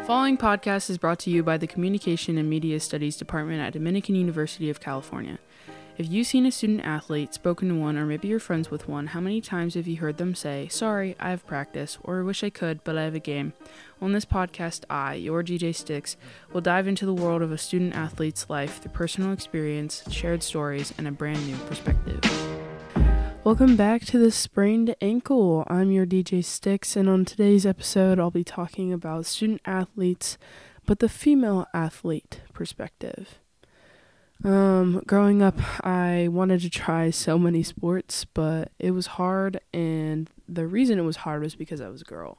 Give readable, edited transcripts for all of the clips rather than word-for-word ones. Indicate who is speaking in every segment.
Speaker 1: Following podcast is brought to you by the Communication and Media Studies Department at Dominican University of California. If you've seen a student athlete, spoken to one, or maybe you're friends with one, how many times have you heard them say, "Sorry, I have practice," or "I wish I could, but I have a game"? On this podcast, I, your DJ Sticks, will dive into the world of a student athlete's life through personal experience, shared stories, and a brand new perspective. Welcome back to the Sprained Ankle. I'm your DJ Sticks, and on today's episode, I'll be talking about student athletes, but the female athlete perspective. Growing up, I wanted to try so many sports, but it was hard, and the reason it was hard was because I was a girl.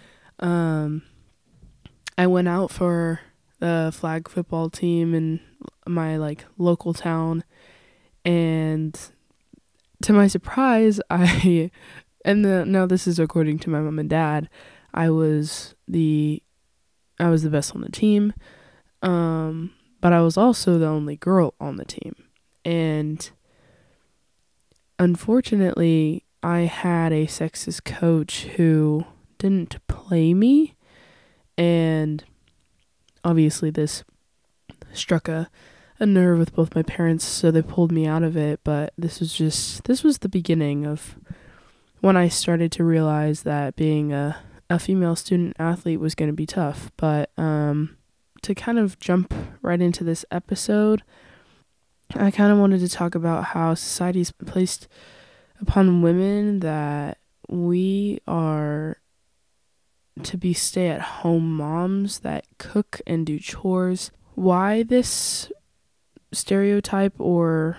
Speaker 1: I went out for the flag football team in my local town, and to my surprise, now this is according to my mom and dad, I was the best on the team, but I was also the only girl on the team, and unfortunately, I had a sexist coach who didn't play me, and obviously this struck a nerve with both my parents, so they pulled me out of it. But this was the beginning of when I started to realize that being a female student athlete was going to be tough. But to kind of jump right into this episode, I kind of wanted to talk about how society's placed upon women that we are to be stay-at-home moms that cook and do chores. Why this stereotype or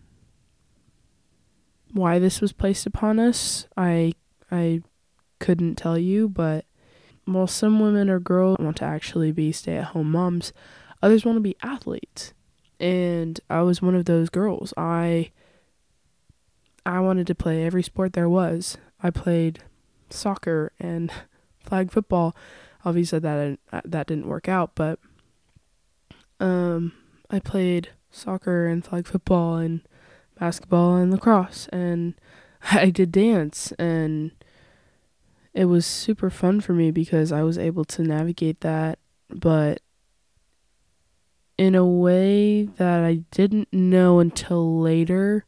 Speaker 1: why this was placed upon us, I couldn't tell you, but while some women or girls want to actually be stay-at-home moms, others want to be athletes, and I was one of those girls. I wanted to play every sport there was. I played soccer and flag football. Obviously that didn't work out, but I played soccer and flag football and basketball and lacrosse, and I did dance, and it was super fun for me because I was able to navigate that, but in a way that I didn't know until later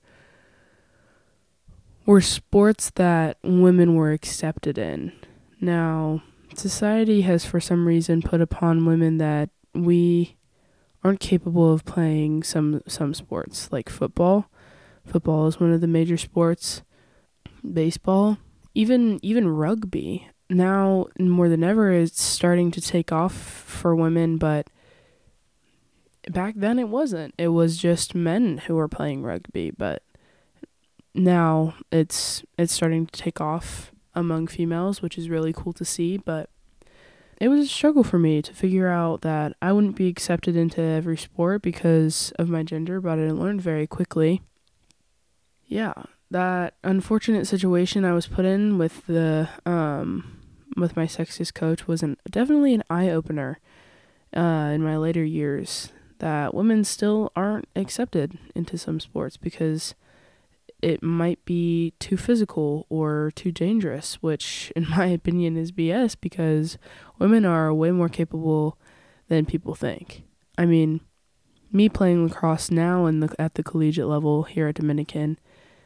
Speaker 1: were sports that women were accepted in. Now, society has for some reason put upon women that we aren't capable of playing some sports, like football. Football is one of the major sports. Baseball, even rugby. Now, more than ever, it's starting to take off for women, but back then it wasn't. It was just men who were playing rugby, but now it's starting to take off among females, which is really cool to see, but it was a struggle for me to figure out that I wouldn't be accepted into every sport because of my gender, but I learned very quickly. Yeah, that unfortunate situation I was put in with the with my sexist coach was definitely an eye-opener in my later years that women still aren't accepted into some sports because it might be too physical or too dangerous, which in my opinion is BS because women are way more capable than people think. I mean, me playing lacrosse now at the collegiate level here at Dominican,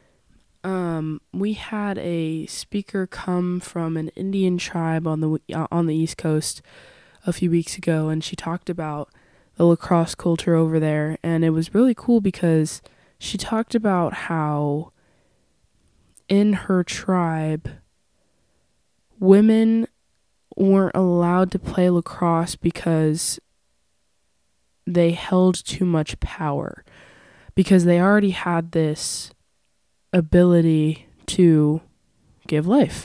Speaker 1: we had a speaker come from an Indian tribe on the East Coast a few weeks ago, and she talked about the lacrosse culture over there, and it was really cool because she talked about how in her tribe, women weren't allowed to play lacrosse because they held too much power, because they already had this ability to give life.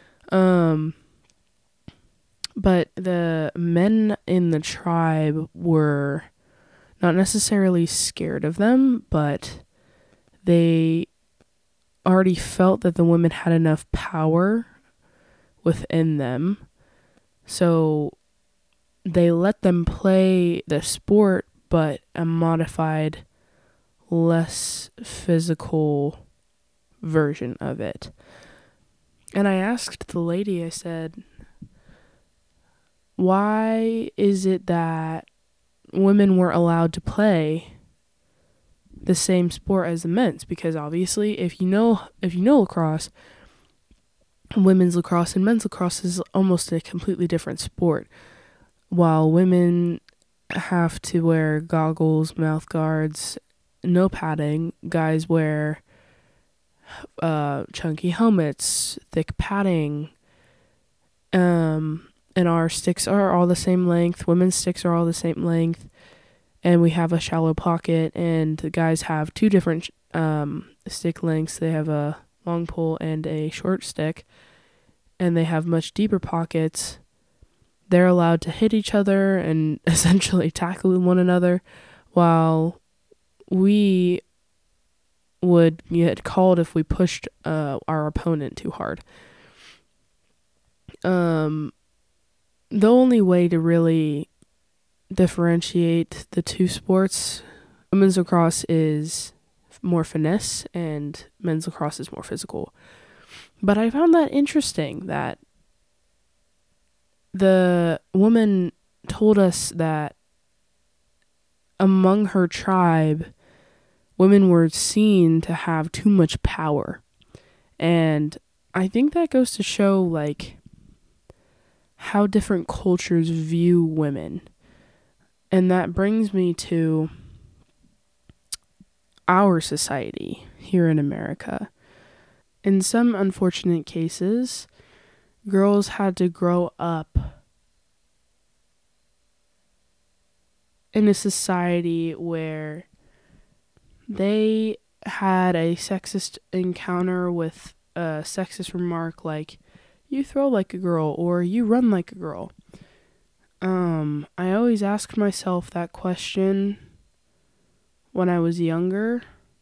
Speaker 1: But the men in the tribe were not necessarily scared of them, but they already felt that the women had enough power within them. So they let them play the sport, but a modified, less physical version of it. And I asked the lady, I said, why is it that women were allowed to play the same sport as the men's? Because obviously, if you know lacrosse, women's lacrosse and men's lacrosse is almost a completely different sport. While women have to wear goggles, mouth guards, no padding, guys wear chunky helmets, thick padding, and our sticks are all the same length. Women's sticks are all the same length, and we have a shallow pocket. And the guys have two different stick lengths. They have a long pole and a short stick, and they have much deeper pockets. They're allowed to hit each other and essentially tackle one another, while we would get called if we pushed our opponent too hard. The only way to really differentiate the two sports, women's lacrosse is more finesse and men's lacrosse is more physical. But I found that interesting that the woman told us that among her tribe, women were seen to have too much power. And I think that goes to show, like, how different cultures view women. And that brings me to our society here in America. In some unfortunate cases, girls had to grow up in a society where they had a sexist encounter with a sexist remark like, you throw like a girl or you run like a girl. I always asked myself that question when I was younger,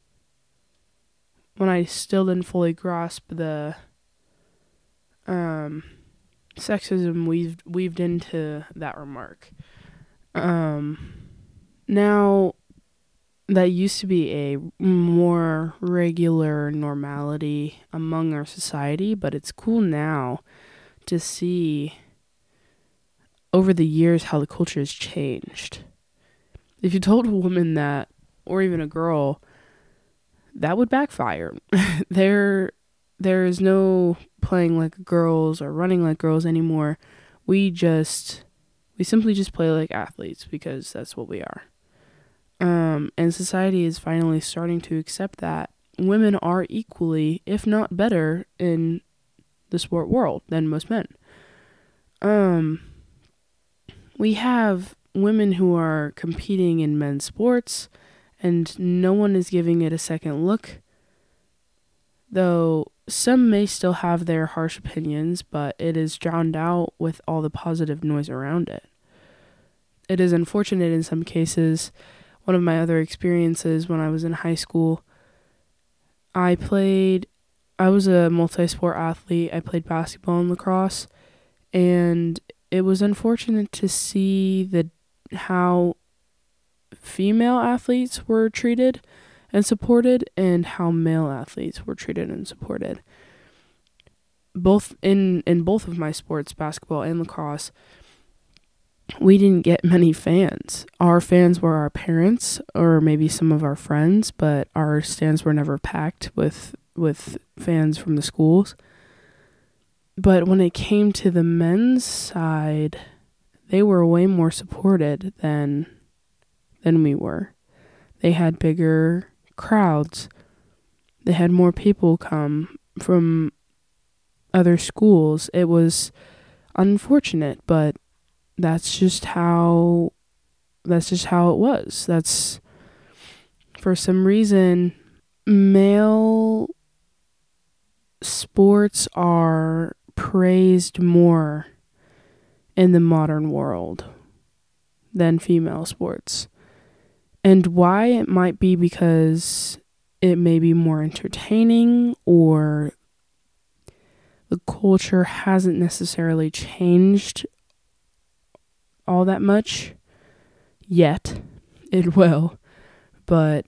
Speaker 1: when I still didn't fully grasp the sexism weaved into that remark. Now, that used to be a more regular normality among our society, but it's cool now to see over the years how the culture has changed. If you told a woman that, or even a girl, that would backfire. There is no playing like girls or running like girls anymore. We simply just play like athletes because that's what we are. And society is finally starting to accept that women are equally, if not better, in the sport world than most men. We have women who are competing in men's sports, and no one is giving it a second look. Though some may still have their harsh opinions, but it is drowned out with all the positive noise around it. It is unfortunate in some cases. One of my other experiences when I was in high school, I was a multi-sport athlete. I played basketball and lacrosse, and it was unfortunate to see how female athletes were treated and supported and how male athletes were treated and supported. Both in both of my sports, basketball and lacrosse, we didn't get many fans. Our fans were our parents or maybe some of our friends, but our stands were never packed with fans from the schools. But when it came to the men's side, they were way more supported than we were. They had bigger crowds. They had more people come from other schools. It was unfortunate, but that's just how it was. That's, for some reason, male sports are praised more in the modern world than female sports. And why? It might be because it may be more entertaining, or the culture hasn't necessarily changed all that much yet. It will. But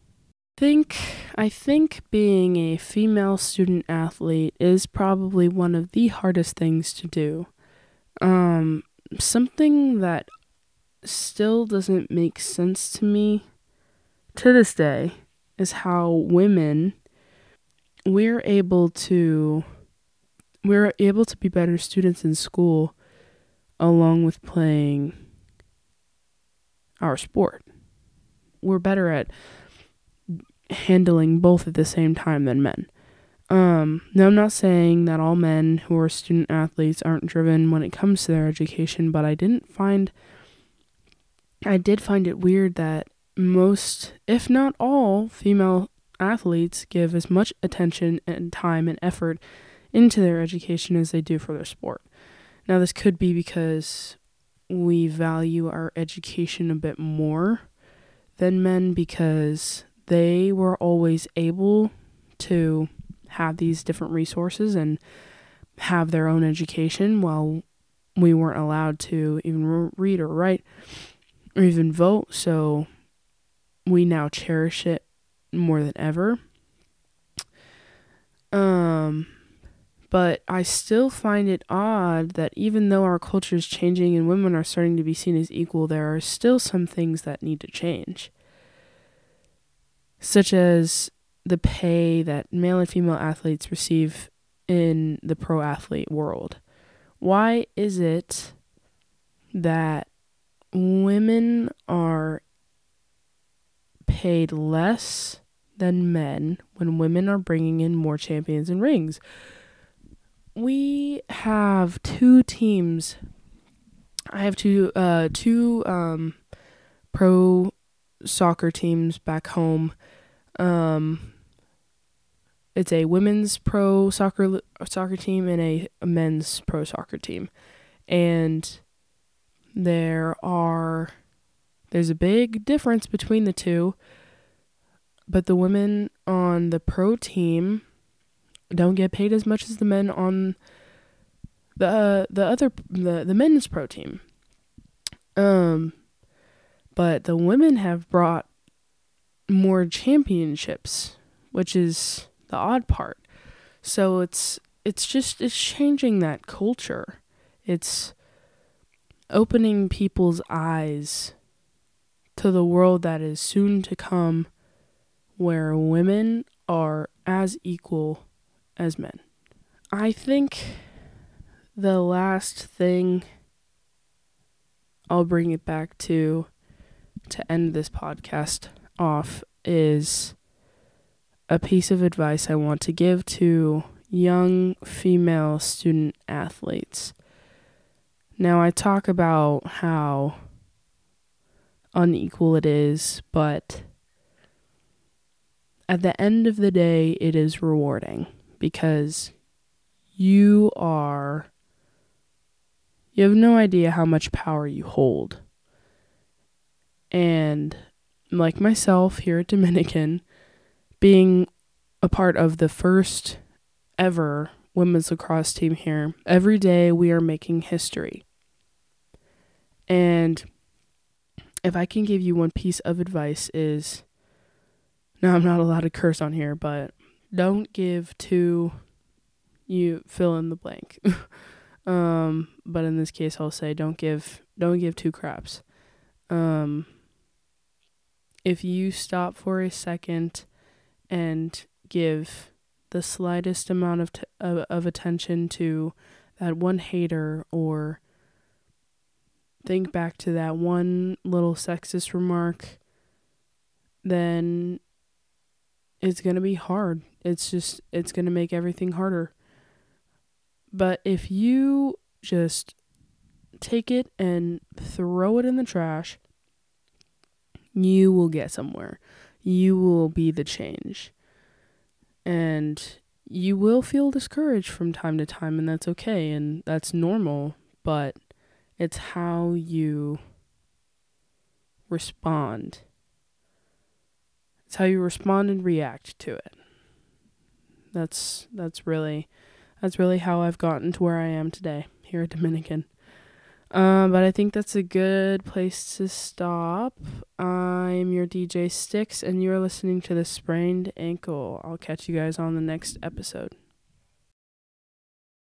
Speaker 1: I think being a female student athlete is probably one of the hardest things to do. something that still doesn't make sense to me to this day is how women we're able to be better students in school along with playing our sport. We're better at handling both at the same time than men. Now I'm not saying that all men who are student athletes aren't driven when it comes to their education, but I did find it weird that most, if not all, female athletes give as much attention and time and effort into their education as they do for their sport. Now this could be because we value our education a bit more than men because they were always able to have these different resources and have their own education while we weren't allowed to even read or write or even vote. So we now cherish it more than ever. But I still find it odd that even though our culture is changing and women are starting to be seen as equal, there are still some things that need to change. Such as the pay that male and female athletes receive in the pro athlete world. Why is it that women are paid less than men when women are bringing in more champions and rings? We have two teams. I have two pro soccer teams back home. It's a women's pro soccer team and a men's pro soccer team. And there's a big difference between the two. But the women on the pro team don't get paid as much as the men on the men's pro team. But the women have brought more championships, which is the odd part. So it's changing that culture. It's opening people's eyes to the world that is soon to come, where women are as equal as men. I think the last thing I'll bring it back to end this podcast off is a piece of advice I want to give to young female student athletes. Now, I talk about how unequal it is, but at the end of the day, it is rewarding because you have no idea how much power you hold. And like myself here at Dominican, being a part of the first ever women's lacrosse team here, every day we are making history. And if I can give you one piece of advice is, now I'm not allowed to curse on here, but don't give two, you fill in the blank. But in this case I'll say don't give two craps. If you stop for a second and give the slightest amount of attention to that one hater, or think back to that one little sexist remark, then it's going to be hard. It's going to make everything harder. But if you just take it and throw it in the trash, you will get somewhere. You will be the change. And you will feel discouraged from time to time, and that's okay, and that's normal, but it's how you respond. It's how you respond and react to it. That's really how I've gotten to where I am today here at Dominican. But I think that's a good place to stop. I'm your DJ Sticks, and you're listening to The Sprained Ankle. I'll catch you guys on the next episode.